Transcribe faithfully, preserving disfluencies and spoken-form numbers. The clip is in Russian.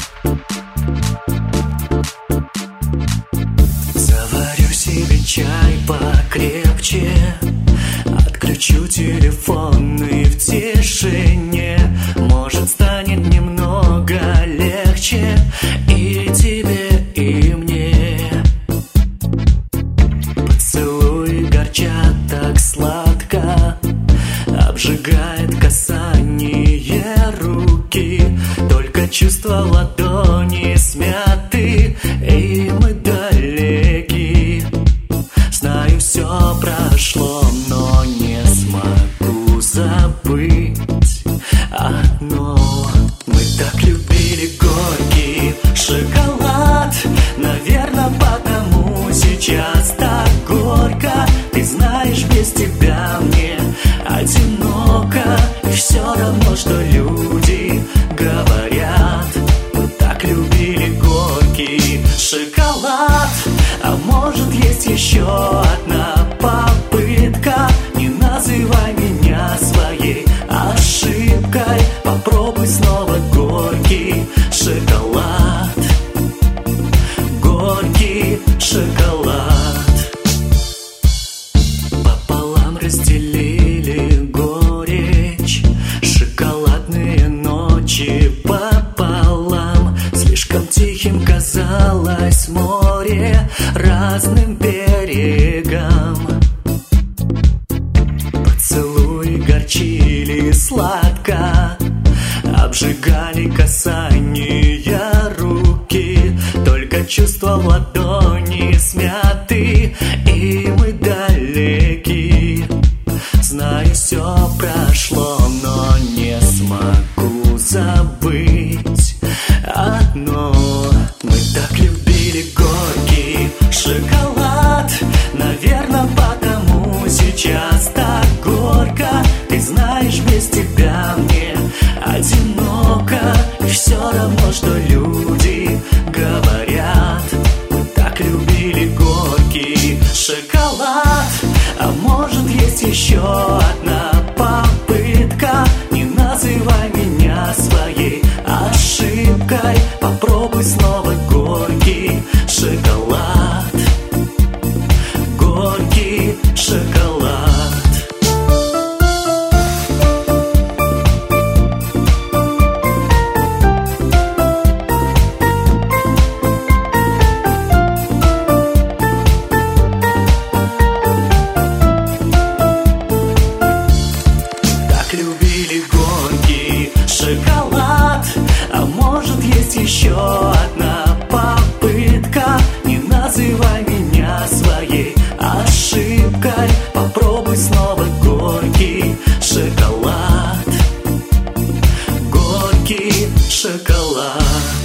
Заварю себе чай покрепче, отключу телефон и в тишине, может, станет немного легче и тебе, и мне. Поцелуи горчат так сладко, обжигает касание руки, только чувства ладони смяты, и мы далеки. Знаю, все прошло, но не смогу забыть одно. Мы так любили горький шоколад, наверное, потому сейчас так горько. Ты знаешь, без тебя мне одиноко, и все равно, что люди говорят. Мы так любили горький шоколад, а может, есть еще одна попытка. Не называй меня своей ошибкой, попробуй снова горький шоколад. Горький шоколад. Пополам разделили горечь, шоколадные ночи пополам. Слишком тихим казалось море разным берегам. Поцелуи горчили сладко, обжигали касания руки, только чувства в ладони смяты, и мы далеки. Знаю, все прошло, но не смогу забыть одно. Мы так любили горький шоколад, наверное, потому сейчас так горько. Ты знаешь, без тебя мне одиноко, и все равно, что люди говорят. Мы так любили горький шоколад, а может, есть еще одна попытка. Не называй меня своей ошибкой, попробуй снова горький шоколад. Горький шоколад. Любили горький шоколад, а может, есть еще одна попытка. Не называй меня своей ошибкой, попробуй снова горький шоколад. Горький шоколад.